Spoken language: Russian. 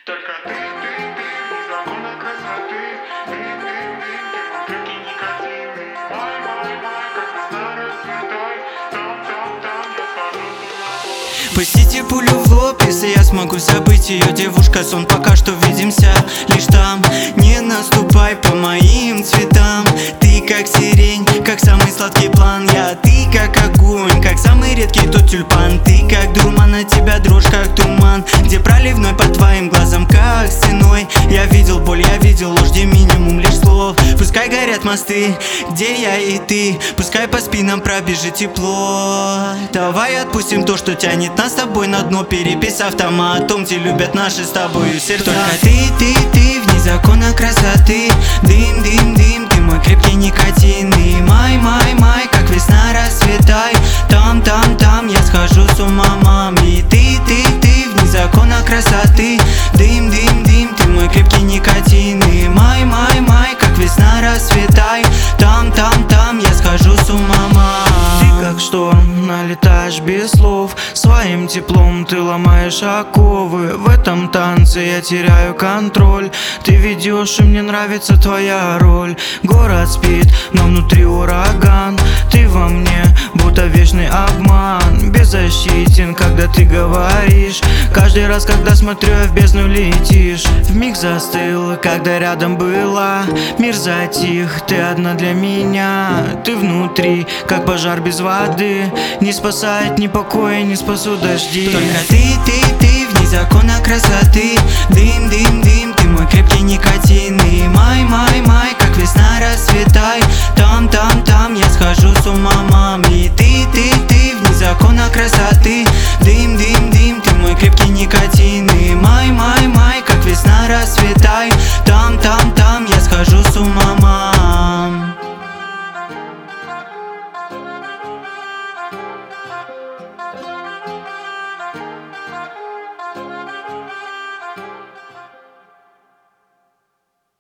Только ты, незаконно красоты. Ты крепкий никотин. Май, как весна расцветай. Там, я схожу с ума. Пустите пулю в лоб, если я смогу забыть ее. Девушка, сон, пока что видимся лишь там. Не наступай по моим цветам. Ты как сирень, как самый сладкий план. Ты как огонь, как самый редкий тот тюльпан. Ты как дурман, на тебя дрожь, как туман. Где проливной по твоим глазам, как стеной. Я видел боль, я видел ложь, где минимум лишь слов. Пускай горят мосты, где я и ты. Пускай по спинам пробежит тепло. Давай отпустим то, что тянет нас с тобой на дно. Перепись автоматом, где любят наши с тобой сердца. Только ты, вне закона красоты. Дым, ты мой крепкий никотин. И май, как весна расцветай. Там, я схожу с ума, мам. И ты, вне закона красоты. Дым, ты мой крепкий никотин. И май, как весна расцветай. Там, я схожу с ума, мам. Ты как шторм, налетаешь без слов. Своим теплом ты ломаешь оковы. В этом танце я теряю контроль. Ты ведешь, и мне нравится твоя роль. Город спит, но внутри ураган. Ты во мне, будто вечный обман. Беззащитен, когда ты говоришь. Каждый раз, когда смотрю, я в бездну летишь. Вмиг застыл, когда рядом была. Мир затих, ты одна для меня. Ты внутри, как пожар без воды. Не спасает ни покоя, не спасу дожди. Только ты, вне закона красоты.